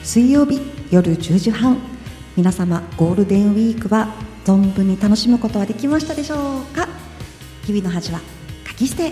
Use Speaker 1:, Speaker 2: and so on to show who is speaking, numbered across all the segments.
Speaker 1: 水曜日夜10時半、皆様ゴールデンウィークは存分に楽しむことはできましたでしょうか。日々の恥は書き捨て。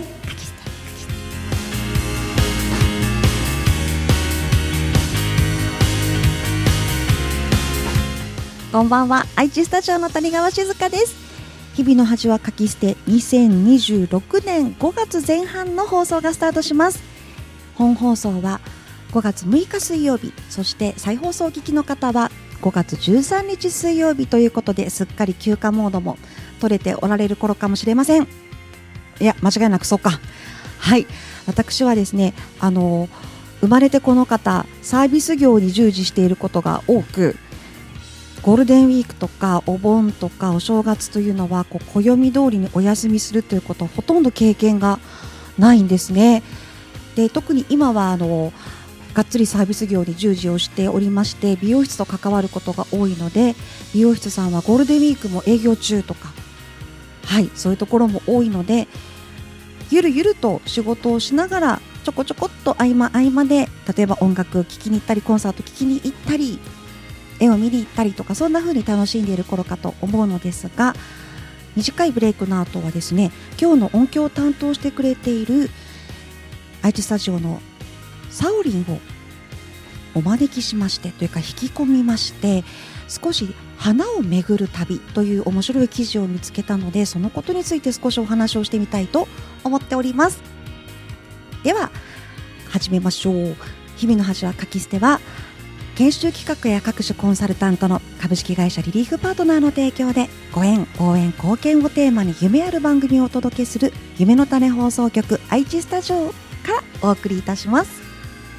Speaker 1: こんばんは、愛知スタジオの谷川静香です。日々の恥は書き捨て、2026年5月前半の放送がスタートします。本放送は5月6日水曜日、そして再放送を聞きの方は5月13日水曜日ということで、すっかり休暇モードも取れておられる頃かもしれません。いや、間違いなくそうか。はい、私はですね、生まれてこの方、サービス業に従事していることが多く、ゴールデンウィークとかお盆とかお正月というのは暦通りにお休みするということをほとんど経験がないんですね。で、特に今はがっつりサービス業に従事をしておりまして、美容室と関わることが多いので、美容室さんはゴールデンウィークも営業中とか、はい、そういうところも多いので、ゆるゆると仕事をしながらちょこちょこっと合間合間で、例えば音楽を聴きに行ったり、コンサート聴きに行ったり、絵を見に行ったりとか、そんな風に楽しんでいる頃かと思うのですが、短いブレイクの後はですね、今日の音響を担当してくれている愛知スタジオのサオリンをお招きしまして、というか引き込みまして、少し花を巡る旅という面白い記事を見つけたので、そのことについて少しお話をしてみたいと思っております。では始めましょう。日々の恥は書き捨ては、研修企画や各種コンサルタントの株式会社リリーフパートナーの提供で、ご縁、応援、貢献をテーマに夢ある番組をお届けする夢の種放送局愛知スタジオからお送りいたします。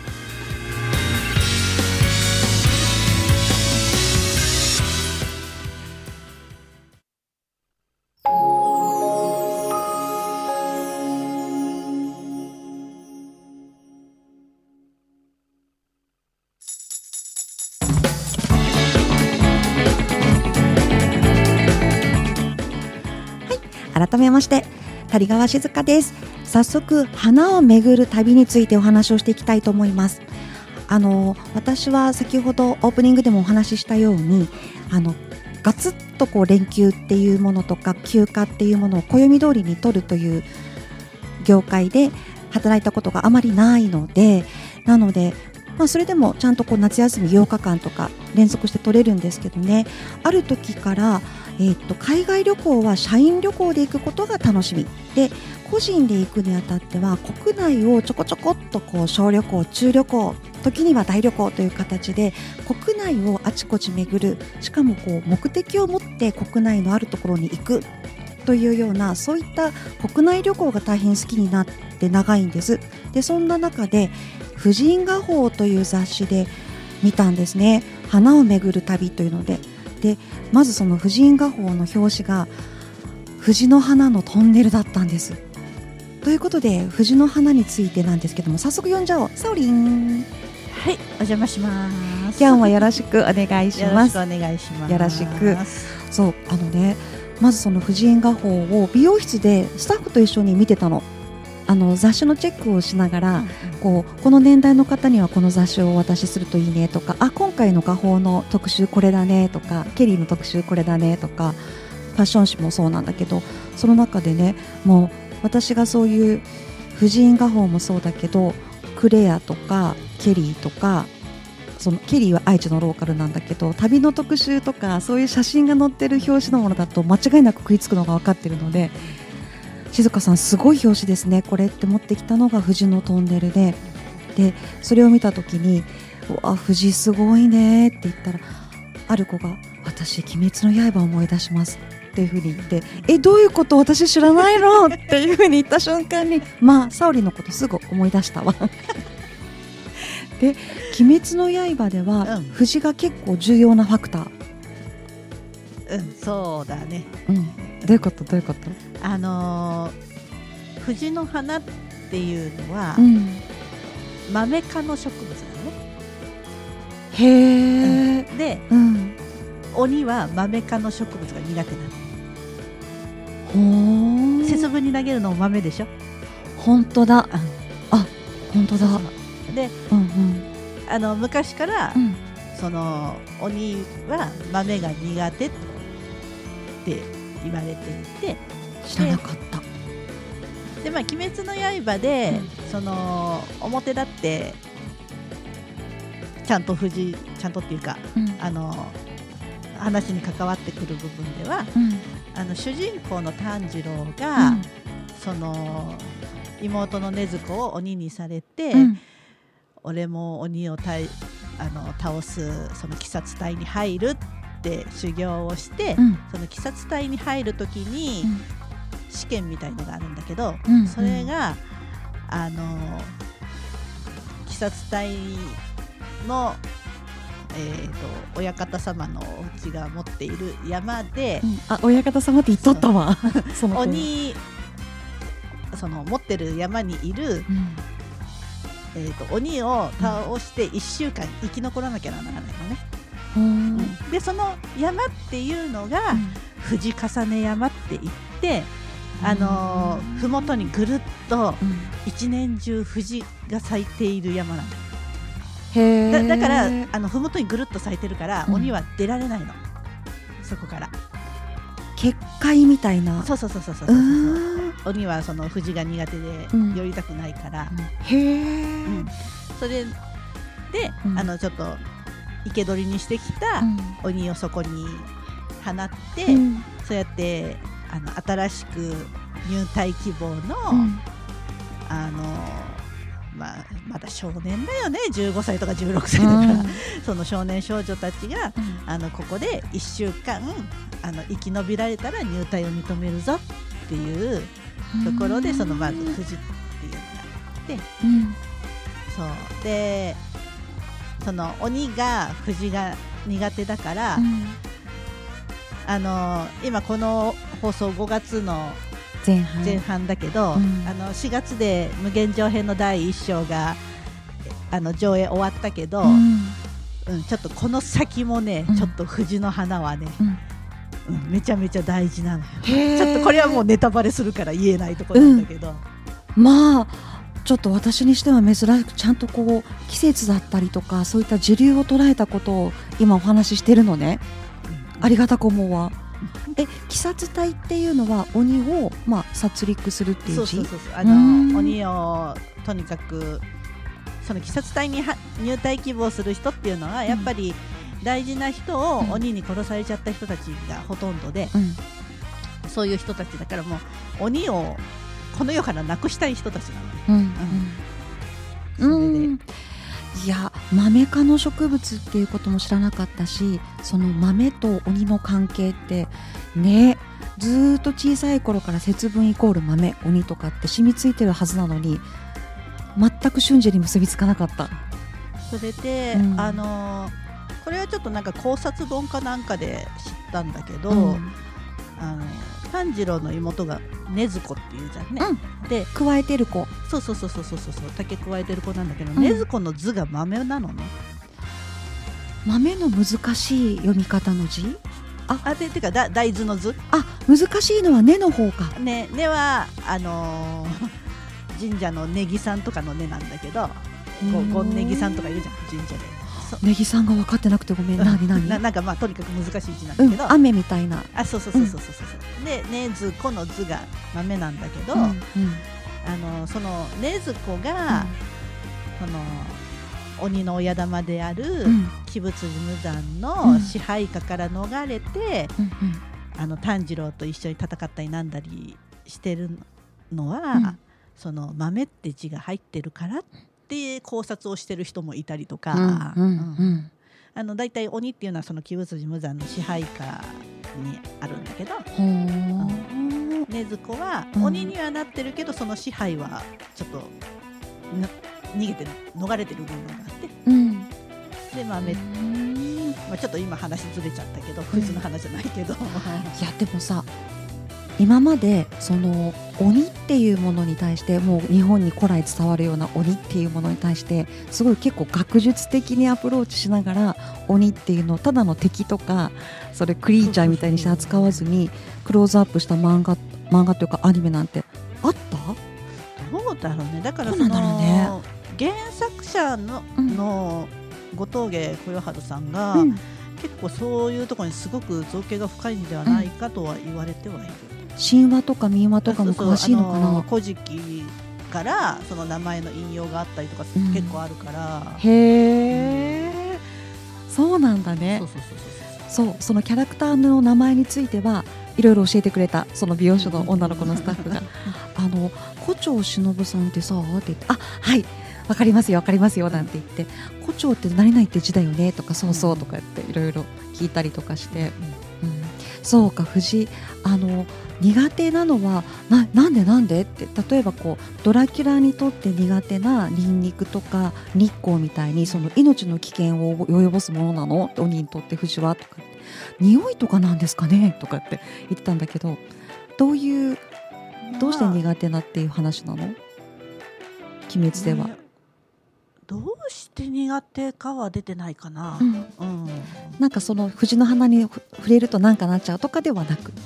Speaker 1: 改めまして谷川静香です。早速花を巡る旅についてお話をしていきたいと思います。私は先ほどオープニングでもお話ししたように、ガツッと連休っていうものとか休暇っていうものを暦通りに取るという業界で働いたことがあまりないので、それでもちゃんと夏休み8日間とか連続して取れるんですけどね、ある時から海外旅行は社員旅行で行くことが楽しみで、個人で行くにあたっては国内をちょこちょこっと小旅行、中旅行、時には大旅行という形で国内をあちこち巡る、しかも目的を持って国内のあるところに行くというような、そういった国内旅行が大変好きになって長いんです。で、そんな中で婦人画報という雑誌で見たんですね。花を巡る旅というので、まずその婦人画報の表紙が藤の花のトンネルだったんです。ということで、藤の花についてなんですけども、早速読んじゃおう。サオリン。
Speaker 2: はい、お邪魔します。
Speaker 1: 今日もよろしくお願いします。
Speaker 2: よろしくお願いします。
Speaker 1: よろしく。そう、まずその婦人画報を美容室でスタッフと一緒に見てたの。雑誌のチェックをしながら、この年代の方にはこの雑誌をお渡しするといいねとか、今回の画報の特集これだねとか、ケリーの特集これだねとか、ファッション誌もそうなんだけど、その中でね、もう私がそういう婦人画報もそうだけど、クレアとかケリーとか、そのケリーは愛知のローカルなんだけど、旅の特集とかそういう写真が載ってる表紙のものだと間違いなく食いつくのが分かってるので、静香さんすごい表紙ですねこれって持ってきたのが藤のトンネルで、それを見た時に、うわ藤すごいねって言ったら、ある子が私鬼滅の刃を思い出しますっていう風に言って、どういうこと、私知らないのっていう風に言った瞬間に、サオリのことすぐ思い出したわで、鬼滅の刃では、藤が結構重要なファクター。
Speaker 2: そうだね。
Speaker 1: どういうこと？
Speaker 2: 藤の花っていうのは、マメ科の植物だね。
Speaker 1: へー。
Speaker 2: で、鬼はマメ科の植物が苦手なの。節分に投げるのも豆でしょ。
Speaker 1: 本当だ。本当だ。
Speaker 2: で、昔から、 その鬼は豆が苦手って言われていて、
Speaker 1: 知らなかった。
Speaker 2: で鬼滅の刃で、その表だってちゃんとっていうか、話に関わってくる部分では、主人公の炭治郎が、その妹の禰豆子を鬼にされて、俺も鬼を倒すその鬼殺隊に入るって修行をして、その鬼殺隊に入る時に、試験みたいのがあるんだけど、それが鬼殺隊の、親方様のお家が持っている山で、
Speaker 1: 親方様って言っとったわ
Speaker 2: その持ってる山にいる、鬼を倒して1週間生き残らなきゃならないのね。でその山っていうのが、藤重山って言って、麓にぐるっと一年中藤が咲いている山なの。だから麓にぐるっと咲いてるから、鬼は出られないの、そこから。
Speaker 1: 結界みたいな。
Speaker 2: そう鬼はその藤が苦手で寄りたくないから、それで、ちょっと生け捕りにしてきた鬼をそこに放って、そうやって新しく入隊希望の、まだ少年だよね、15歳とか16歳だから、その少年少女たちが、ここで1週間生き延びられたら入隊を認めるぞっていうところで、そのまず藤っていうのがあって、そうでその鬼が藤が苦手だから、今この放送5月の前半だけど、4月で無限上編の第1章が上映終わったけど、ちょっとこの先もね、ちょっと藤の花はね、めちゃめちゃ大事なのよ。ちょっとこれはもうネタバレするから言えないところなんだけど、
Speaker 1: まあちょっと私にしては珍しく、ちゃんとこう季節だったりとか、そういった時流を捉えたことを今お話ししてるのね。ありがたく思うわ。鬼殺隊っていうのは鬼を、殺戮するっていう字。
Speaker 2: 鬼をとにかくその鬼殺隊に入隊希望する人っていうのは、やっぱり大事な人を鬼に殺されちゃった人たちがほとんどで、そういう人たちだから、もう鬼をこの世からなくしたい人たちなのね。
Speaker 1: いや、マメ科の植物っていうことも知らなかったし、その豆と鬼の関係ってね、ずっと小さい頃から節分イコール豆、鬼とかって染みついてるはずなのに、全く瞬時に結びつかなかった。
Speaker 2: それで、これはちょっとなんか考察本かなんかで知ったんだけど、炭治郎の妹が禰豆子っていうじゃんね、で
Speaker 1: 加えてる子、
Speaker 2: そう竹加えてる子なんだけど、禰豆子の図が豆なのね。
Speaker 1: 豆の難しい読み方の字？
Speaker 2: てか大豆の図。
Speaker 1: 難しいのは根の方か。
Speaker 2: 根は神社のネギさんとかの根なんだけど、ゴンネギさんとかいるじゃん、神社で。
Speaker 1: ネギさんが分かってなくてごめん。何
Speaker 2: なんかとにかく難しい字なんだけど、
Speaker 1: 雨みたいな。
Speaker 2: そうで禰豆子の図が豆なんだけど、その禰豆子が、その鬼の親玉である鬼仏無惨の支配下から逃れて、炭治郎と一緒に戦ったりなんだりしてるのは、その豆って字が入ってるからって考察をしてる人もいたりとか、だいたい鬼っていうのはその鬼仏無惨の支配下にあるんだけど、禰豆子は鬼にはなってるけど、その支配はちょっと逃れてる部分があって、で豆、ちょっと今話ずれちゃったけど、藤の話じゃないけど、い
Speaker 1: やでもさ、今までその鬼っていうものに対して、もう日本に古来伝わるような鬼っていうものに対して、すごい結構学術的にアプローチしながら、鬼っていうのをただの敵とかそれクリーチャーみたいにして扱わずにクローズアップした漫画というかアニメなんてあった？
Speaker 2: どうだろうね。だから
Speaker 1: そうなんだろうね。
Speaker 2: 原作者の、 後峠小夜春さんが、
Speaker 1: うん、
Speaker 2: 結構そういうところにすごく造形が深いんではないかとは言われてはいる。
Speaker 1: 神話とか民話とかも詳しいのかな。
Speaker 2: 古事記からその名前の引用があったりとか結構あるから、
Speaker 1: へえ、そうなんだね。そう、そのキャラクターの名前についてはいろいろ教えてくれた、その美容師の女の子のスタッフが胡蝶忍さんってさって言って、あ、はいわかりますよわかりますよなんて言って、胡蝶って何々って字だよねとか、そうそうとか言っていろいろ聞いたりとかして、そうか、藤苦手なのはなんでって、例えばこうドラキュラにとって苦手なニンニクとか日光みたいにその命の危険を及ぼすものなの、鬼にとって藤はとか、匂いとかなんですかねとかって言ってたんだけど、どうして苦手なっていう話なの？鬼滅では、
Speaker 2: どうして苦手かは出てないかな、
Speaker 1: なんかその藤の花に触れるとなんかなっちゃうとかではなく、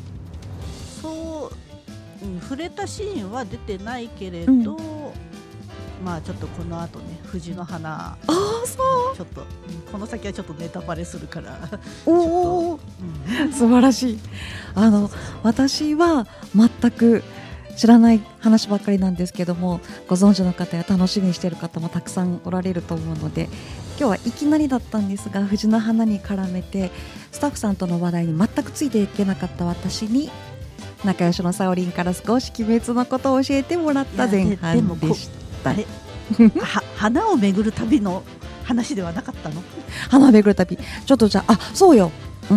Speaker 2: 触れたシーンは出てないけれど、まあちょっとこの後ね、藤の花、そうちょっとこの先はちょっとネタバレするから
Speaker 1: お、素晴らしい。私は全く知らない話ばっかりなんですけども、ご存知の方や楽しみにしている方もたくさんおられると思うので、今日はいきなりだったんですが、藤の花に絡めてスタッフさんとの話題に全くついていけなかった私に、仲良しのサオリンから少し鬼滅のことを教えてもらった前半でした。
Speaker 2: 花を巡る旅の話ではなかったの？
Speaker 1: 花を巡る旅、ちょっとじゃあ、そうよ、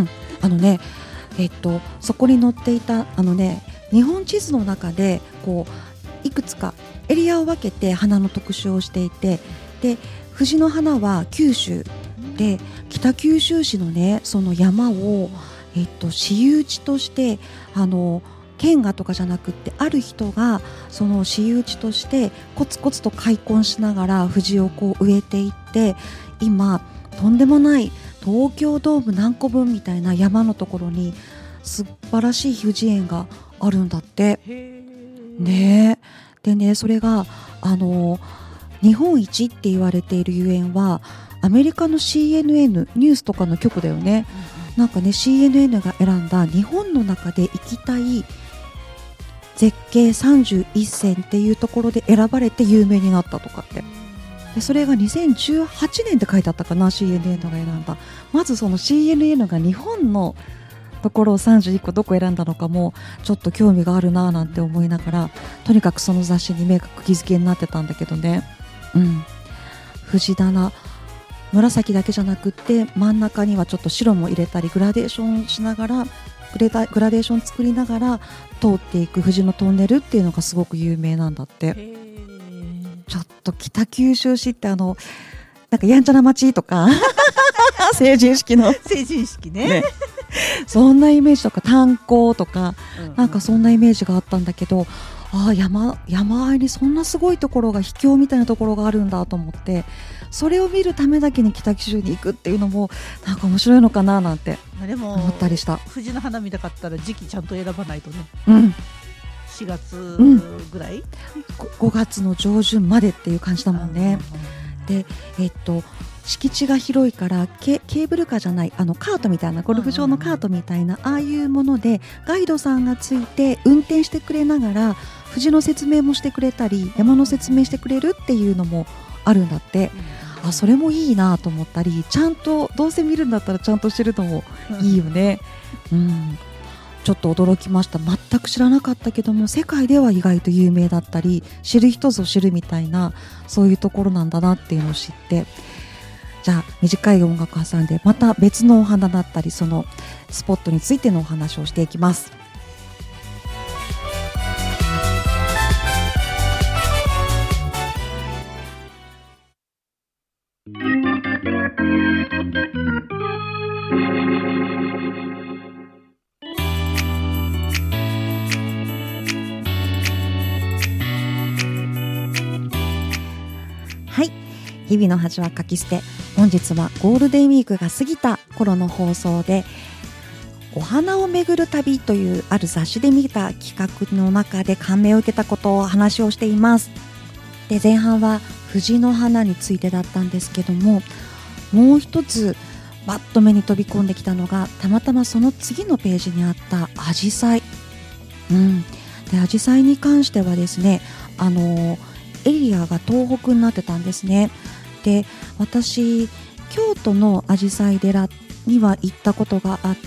Speaker 1: そこに載っていた日本地図の中でこういくつかエリアを分けて花の特集をしていて、で藤の花は九州で、北九州市のね、その山を私有地として県がとかじゃなくって、ある人がその私有地としてコツコツと開墾しながら藤をこう植えていって、今とんでもない東京ドーム何個分みたいな山のところに素晴らしい藤園があるんだってね。でね、それが日本一って言われているゆえんはアメリカの CNN ニュースとかの局だよね。なんかね、 CNN が選んだ日本の中で行きたい絶景31選っていうところで選ばれて有名になったとかって。でそれが2018年って書いてあったかな、 CNN が選んだ。まずその CNN が日本のところを31個どこ選んだのかもちょっと興味があるななんて思いながら、とにかくその雑誌に目が釘付けになってたんだけどね。藤棚紫だけじゃなくって真ん中にはちょっと白も入れたり、グラデーションしながらグラデーション作りながら通っていく藤のトンネルっていうのがすごく有名なんだって。ちょっと北九州市ってなんかやんちゃな街とか成人式の
Speaker 2: 成人式 ね
Speaker 1: そんなイメージとか炭鉱とか、なんかそんなイメージがあったんだけど、山あいにそんなすごいところが、秘境みたいなところがあるんだと思って、それを見るためだけに北九州に行くっていうのもなんか面白いのかななんて思ったりした。
Speaker 2: 藤の花見たかったら時期ちゃんと選ばないとね。4月ぐらい、
Speaker 1: 5月の上旬までっていう感じだもんね。で敷地が広いからケーブルカーじゃないカートみたいな、ゴルフ場のカートみたいな、ああいうものでガイドさんがついて運転してくれながら藤の説明もしてくれたり、山の説明してくれるっていうのもあるんだって。それもいいなと思ったり、ちゃんとどうせ見るんだったらちゃんと知るのもいいよね。ちょっと驚きました。全く知らなかったけども、世界では意外と有名だったり、知る人ぞ知るみたいな、そういうところなんだなっていうのを知って、じゃあ短い音楽挟んでまた別のお花だったり、そのスポットについてのお話をしていきます。はい、日々の恥はかき捨て、本日はゴールデンウィークが過ぎた頃の放送で、お花を巡る旅というある雑誌で見た企画の中で感銘を受けたことを話をしています。で、前半は藤の花についてだったんですけども、 もう一つバッと目に飛び込んできたのが、たまたまその次のページにあったアジサイ。でアジサイに関してはですね、エリアが東北になってたんですね。で私京都のアジサイ寺には行ったことがあって、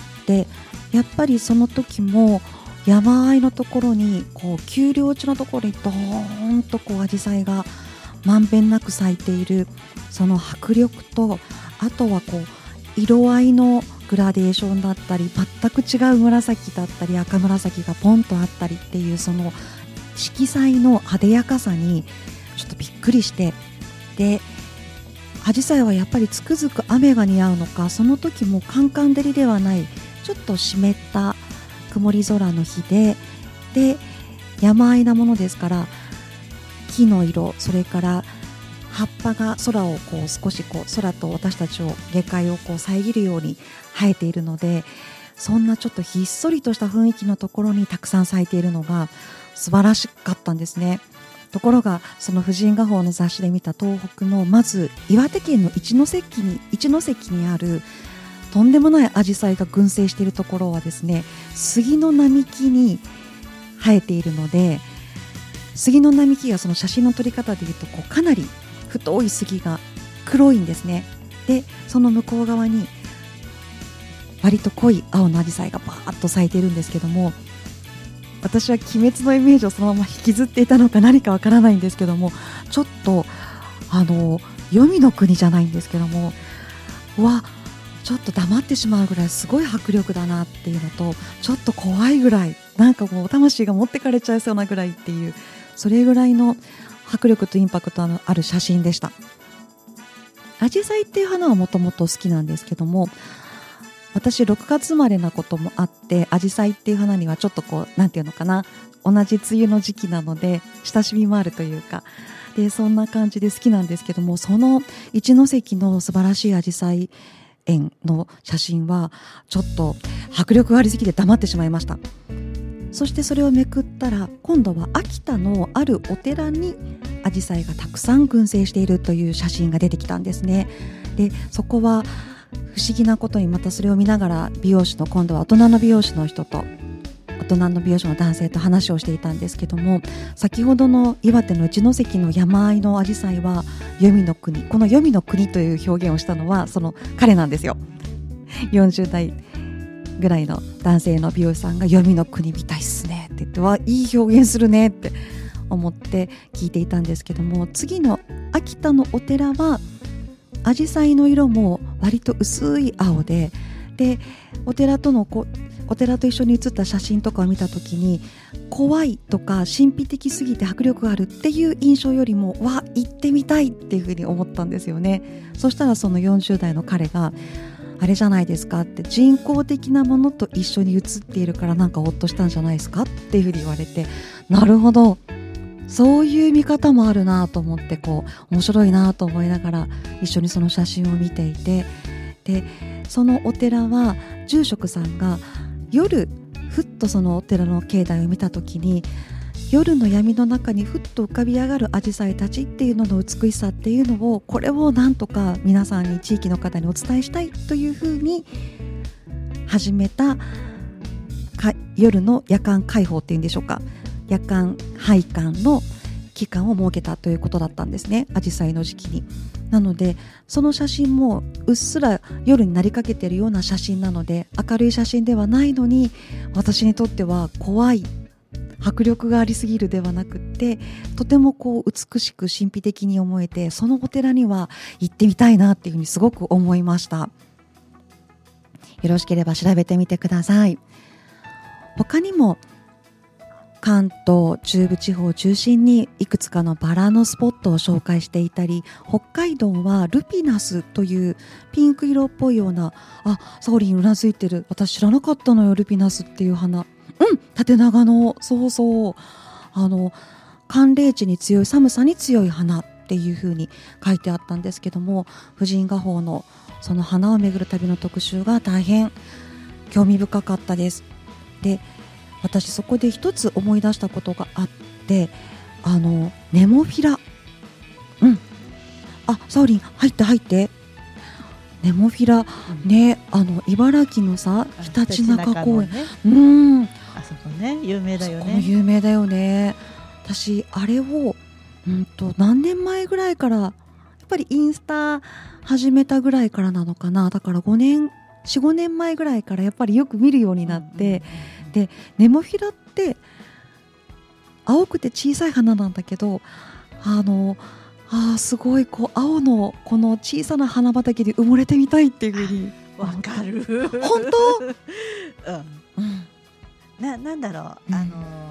Speaker 1: やっぱりその時も山あいのところに丘陵地のところにドーンとアジサイがまんべんなく咲いている、その迫力と、あとは色合いのグラデーションだったり、全く違う紫だったり赤紫がポンとあったりっていう、その色彩の艶やかさにちょっとびっくりして、でアジサイはやっぱりつくづく雨が似合うのか、その時もカンカン照りではない、ちょっと湿った曇り空の日で山あいなものですから、木の色、それから葉っぱが空を少し空と私たちを下界を遮るように生えているので、そんなちょっとひっそりとした雰囲気のところにたくさん咲いているのが素晴らしかったんですね。ところがその婦人画報の雑誌で見た東北の、まず岩手県の一関にあるとんでもないアジサイが群生しているところはですね、杉の並木に生えているので、杉の並木がその写真の撮り方でいうとかなり太い杉が黒いんですね。でその向こう側に割と濃い青のアジサイがバーッと咲いているんですけども、私は鬼滅のイメージをそのまま引きずっていたのか何かわからないんですけども、ちょっと黄泉の国じゃないんですけども、ちょっと黙ってしまうぐらいすごい迫力だなっていうのと、ちょっと怖いぐらい、なんか魂が持ってかれちゃいそうなぐらいっていう、それぐらいの迫力とインパクトのある写真でした。アジサイっていう花はもともと好きなんですけども、私6月生まれなこともあって、アジサイっていう花にはちょっとなんていうのかな、同じ梅雨の時期なので親しみもあるというか、でそんな感じで好きなんですけども、その一関の素晴らしいアジサイ園の写真はちょっと迫力がありすぎて黙ってしまいました。そしてそれをめくったら、今度は秋田のあるお寺にアジサイがたくさん群生しているという写真が出てきたんですね。でそこは不思議なことに、またそれを見ながら美容師の、今度は大人の美容師の人と、大人の美容師の男性と話をしていたんですけども、先ほどの岩手の一関の山あいのアジサイは黄泉の国、この黄泉の国という表現をしたのはその彼なんですよ。40代ぐらいの男性の美容師さんが黄泉の国みたいっすねって言って、いい表現するねって思って聞いていたんですけども、次の秋田のお寺はアジサイの色も割と薄い青で、お寺と一緒に写った写真とかを見た時に、怖いとか神秘的すぎて迫力があるっていう印象よりも、行ってみたいっていうふうに思ったんですよね。そしたらその40代の彼が、あれじゃないですかって、人工的なものと一緒に写っているからなんかほっとしたんじゃないですかっていうふうに言われて、なるほど、そういう見方もあるなと思って、面白いなと思いながら一緒にその写真を見ていて、でそのお寺は住職さんが夜ふっとそのお寺の境内を見た時に、夜の闇の中にふっと浮かび上がるアジサイたちっていうのの美しさっていうのを、これをなんとか皆さんに、地域の方にお伝えしたいというふうに始めた夜の夜間開放っていうんでしょうか、夜間拝観の期間を設けたということだったんですね、アジサイの時期に。なのでその写真もうっすら夜になりかけているような写真なので、明るい写真ではないのに、私にとっては怖い、迫力がありすぎるではなくって、とても美しく神秘的に思えて、そのお寺には行ってみたいなっていうふうにすごく思いました。よろしければ調べてみてください。他にも関東中部地方を中心にいくつかのバラのスポットを紹介していたり、北海道はルピナスというピンク色っぽいような、サオリンうなずいてる、私知らなかったのよ、ルピナスっていう花。縦長の、そう寒冷地に強い、寒さに強い花っていう風に書いてあったんですけども、婦人画報のその花を巡る旅の特集が大変興味深かったです。で私そこで一つ思い出したことがあって、ネモフィラ、サオリン入ってネモフィラ、ね、茨城のさひたちなか公園、
Speaker 2: ね、あそこね有名だよね。
Speaker 1: 有名だよね。私あれを何年前ぐらいからやっぱりインスタ始めたぐらいからなのかな。だから4、5年前ぐらいからやっぱりよく見るようになって、でネモフィラって青くて小さい花なんだけど、すごい青のこの小さな花畑で埋もれてみたいっていうふうに
Speaker 2: わかる。
Speaker 1: 本当、
Speaker 2: なんだろう、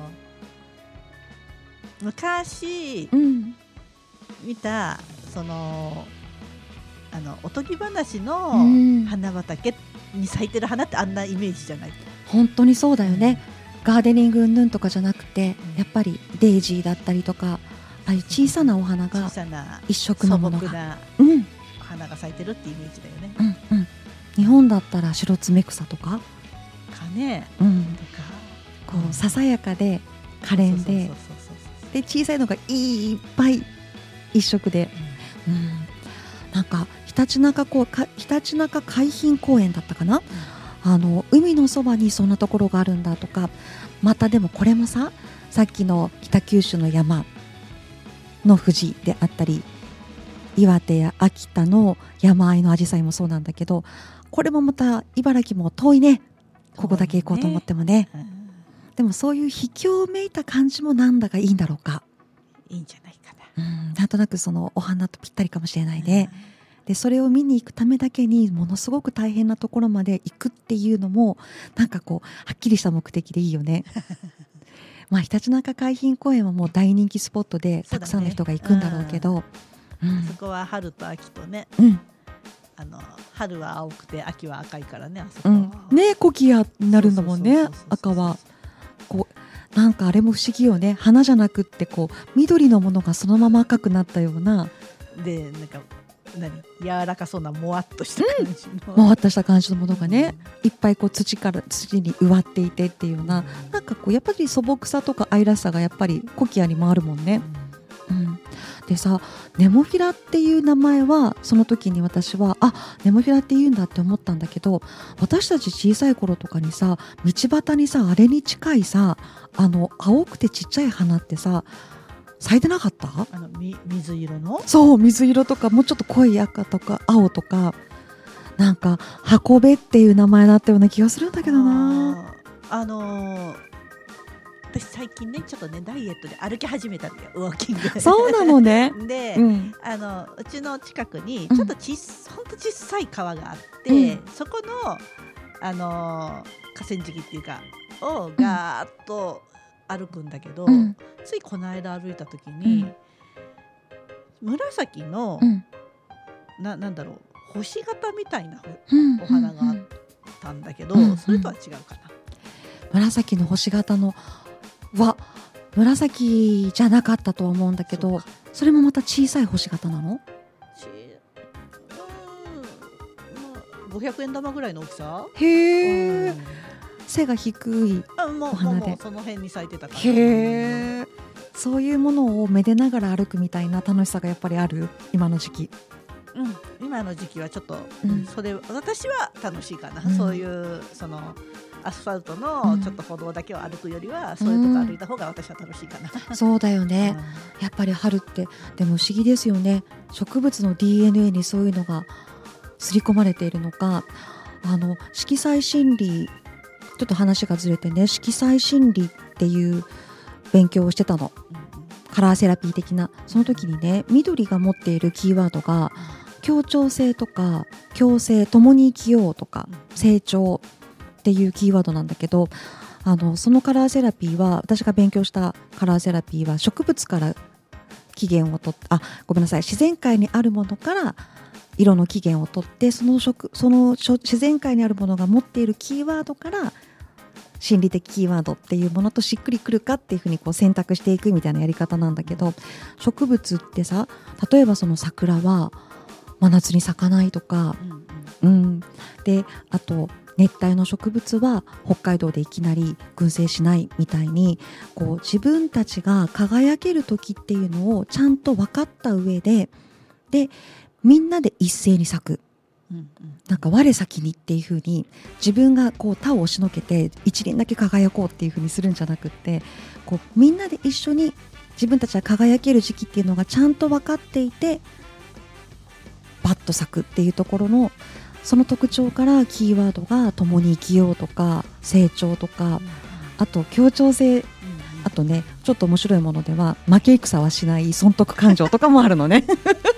Speaker 2: 昔、見たそのおとぎ話の花畑に咲いてる花ってあんなイメージじゃない？
Speaker 1: 本当にそうだよね。ガーデニングうんぬんとかじゃなくて、やっぱりデイジーだったりとか、ああいう小さなお花が一色のものが、
Speaker 2: 花が咲いてるってイメージだよね。
Speaker 1: 日本だったら白爪草とか
Speaker 2: ね、
Speaker 1: こうささやかで可憐で、で小さいのがいっぱい一色で、なんかひたちなか海浜公園だったかな、海のそばにそんなところがあるんだとか、またでもこれもさっきの北九州の山の富士であったり、岩手や秋田の山あいのアジサイもそうなんだけど、これもまた茨城も遠いね。ここだけ行こうと思ってもね、でもそういう秘境めいた感じもなんだかいいんだろうか。
Speaker 2: いいんじゃないかな。
Speaker 1: なんとなくそのお花とぴったりかもしれないね。でそれを見に行くためだけにものすごく大変なところまで行くっていうのもなんかはっきりした目的でいいよね。まあひたちなか海浜公園はもう大人気スポットでたくさんの人が行くんだろうけど、
Speaker 2: そこは春と秋とね、春は青くて秋は赤いからね、あそこ
Speaker 1: ね、コキアになるんだもんね。赤はなんかあれも不思議よね。花じゃなくって緑のものがそのまま赤くなったような
Speaker 2: で、なんか柔らかそうなもわっとした感じの、
Speaker 1: もわっとした感じのものがね、いっぱい土に植わっていてっていうような、なんかやっぱり素朴さとか愛らしさがやっぱりコキアにもあるもんね。でさ、ネモフィラっていう名前はその時に私はネモフィラって言うんだって思ったんだけど、私たち小さい頃とかにさ、道端にさあれに近いさ青くてちっちゃい花ってさ咲いてなかった？
Speaker 2: 水色の？
Speaker 1: そう、水色とかもうちょっと濃い赤とか青とか、なんか箱べっていう名前だったような気がするんだけどな。
Speaker 2: 私最近ねちょっとねダイエットで歩き始めたんだよ、ウォーキング。
Speaker 1: そうなのね。
Speaker 2: で、うちの近くにちょっとほんと小さい川があって、そこの河川敷っていうかをガーッと歩くんだけど、ついこの間歩いた時に、紫の、なんだろう、星型みたいなお花があったんだけど、それとは違うかな。紫
Speaker 1: の星型のは紫じゃなかったとは思うんだけど、それもまた小さい星型なの？500円玉ぐらいの大きさ。へー、背が低いお花で、
Speaker 2: もうその辺に咲いてたから。
Speaker 1: へー、そういうものをめでながら歩くみたいな楽しさがやっぱりある今の時期。
Speaker 2: 今の時期はちょっと、それ私は楽しいかな。そういうそのアスファルトのちょっと歩道だけを歩くよりは、そういうとこ歩いた方が私は楽しいかな。
Speaker 1: そうだよね、やっぱり春ってでも不思議ですよね。植物の DNA にそういうのが刷り込まれているのか、色彩心理、ちょっと話がずれてね、色彩心理っていう勉強をしてたの、カラーセラピー的な。その時にね、緑が持っているキーワードが協調性とか共生、共に生きようとか成長っていうキーワードなんだけど、そのカラーセラピーは、私が勉強したカラーセラピーは植物から起源を取って、自然界にあるものから色の起源を取って、その自然界にあるものが持っているキーワードから心理的キーワードっていうものとしっくりくるかっていうふうに選択していくみたいなやり方なんだけど、植物ってさ、例えばその桜は真夏に咲かないとか、であと熱帯の植物は北海道でいきなり群生しないみたいに、自分たちが輝ける時っていうのをちゃんと分かった上でみんなで一斉に咲く。 なんか我先にっていう風に自分がこう他を押しのけて一輪だけ輝こうっていう風にするんじゃなくって、こうみんなで一緒に自分たちが輝ける時期っていうのがちゃんと分かっていてバッと咲くっていうところのその特徴からキーワードが共に生きようとか成長とか、あと協調性、あとねちょっと面白いものでは負け戦はしない損得感情とかもあるのね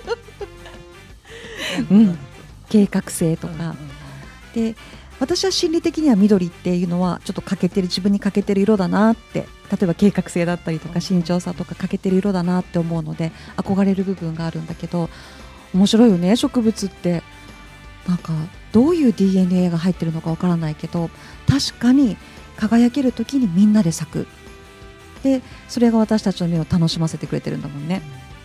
Speaker 1: 計画性とか、で私は心理的には緑っていうのはちょっと欠けてる、自分に欠けてる色だなって、例えば計画性だったりとか慎重さとか欠けてる色だなって思うので憧れる部分があるんだけど、面白いよね植物って。なんかどういう DNA が入ってるのかわからないけど、確かに輝ける時にみんなで咲く。でそれが私たちの目を楽しませてくれてるんだもんね、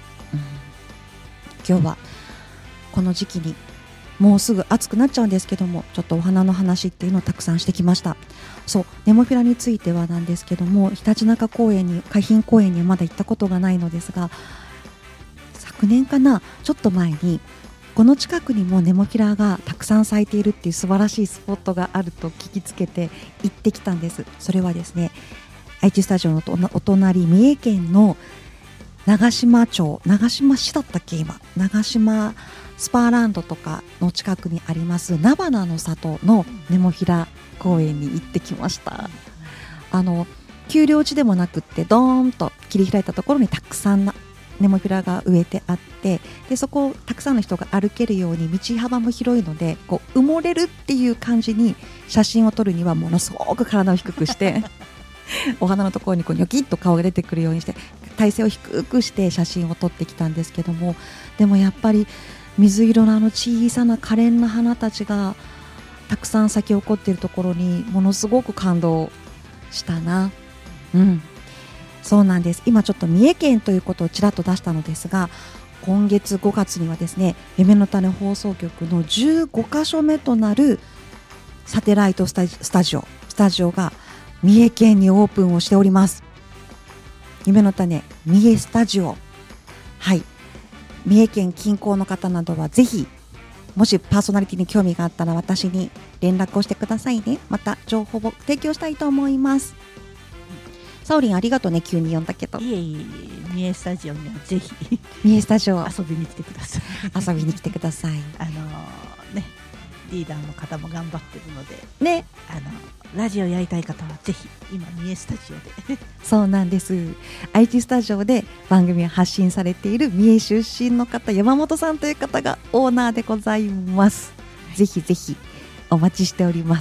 Speaker 1: 今日はこの時期にもうすぐ暑くなっちゃうんですけども、ちょっとお花の話っていうのをたくさんしてきました。そう、ネモフィラについてはなんですけども、ひたちなか公園に、海浜公園にはまだ行ったことがないのですが、昨年かな、ちょっと前にこの近くにもネモフィラがたくさん咲いているっていう素晴らしいスポットがあると聞きつけて行ってきたんです。それはですね、愛知スタジオのお隣、三重県の長島町、長島市だったっけ、今長島スパーランドとかの近くにあります菜花の里のネモフィラ公園に行ってきました。丘陵地でもなくってドーンと切り開いたところにたくさんなネモフィラが植えてあって、でそこをたくさんの人が歩けるように道幅も広いので、こう埋もれるっていう感じに写真を撮るにはものすごく体を低くしてお花のところにこうニョキッと顔が出てくるようにして体勢を低くして写真を撮ってきたんですけども、でもやっぱり水色の小さな可憐な花たちがたくさん咲き誇っているところにものすごく感動したな。そうなんです。今ちょっと三重県ということをちらっと出したのですが、今月5月にはですね、夢の種放送局の15カ所目となるサテライトスタジオが三重県にオープンをしております。夢の種三重スタジオ、はい、三重県近郊の方などはぜひ、もしパーソナリティに興味があったら私に連絡をしてくださいね。また情報を提供したいと思います。サオリンありがとうね、急に呼んだけど。
Speaker 2: いえいえ、三重スタジオにはぜひ
Speaker 1: 三重スタジオ
Speaker 2: 遊びに来てください
Speaker 1: 遊びに来てください
Speaker 2: リーダーの方も頑張ってるので
Speaker 1: ね、
Speaker 2: ラジオやりたい方はぜひ今三重スタジオで
Speaker 1: そうなんです。愛知スタジオで番組を発信されている三重出身の方、山本さんという方がオーナーでございます。ぜひぜひお待ちしております。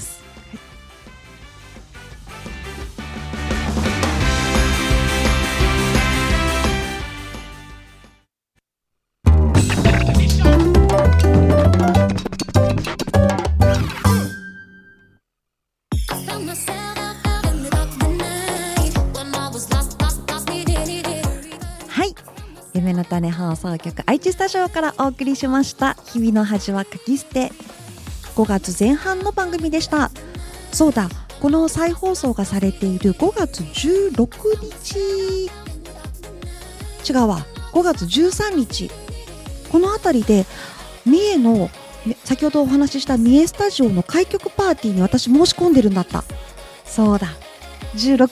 Speaker 1: 夢の種放送局愛知スタジオからお送りしました日々の恥はかき捨て、5月前半の番組でした。そうだ、この再放送がされている5月16日違うわ5月13日、このあたりで三重の先ほどお話しした三重スタジオの開局パーティーに私申し込んでるんだった。そうだ、16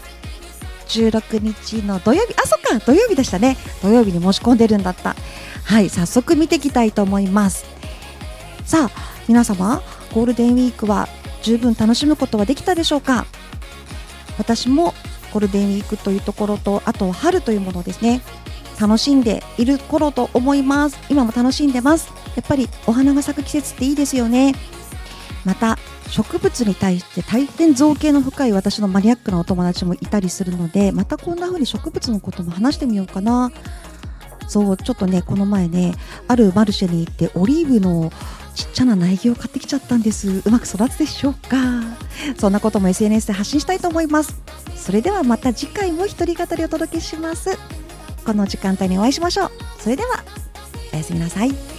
Speaker 1: 日の土曜日、そっか土曜日でしたね。土曜日に申し込んでるんだった。はい、早速見ていきたいと思います。さあ皆様、ゴールデンウィークは十分楽しむことはできたでしょうか。私もゴールデンウィークというところと、あと春というものですね、楽しんでいる頃と思います。今も楽しんでます。やっぱりお花が咲く季節っていいですよね。また植物に対して大変造詣の深い私のマニアックなお友達もいたりするので、またこんな風に植物のことも話してみようかな。そうちょっとね、この前ね、あるマルシェに行ってオリーブのちっちゃな苗木を買ってきちゃったんです。うまく育つでしょうか。そんなことも SNS で発信したいと思います。それではまた次回も一人語りをお届けします。この時間帯にお会いしましょう。それではおやすみなさい。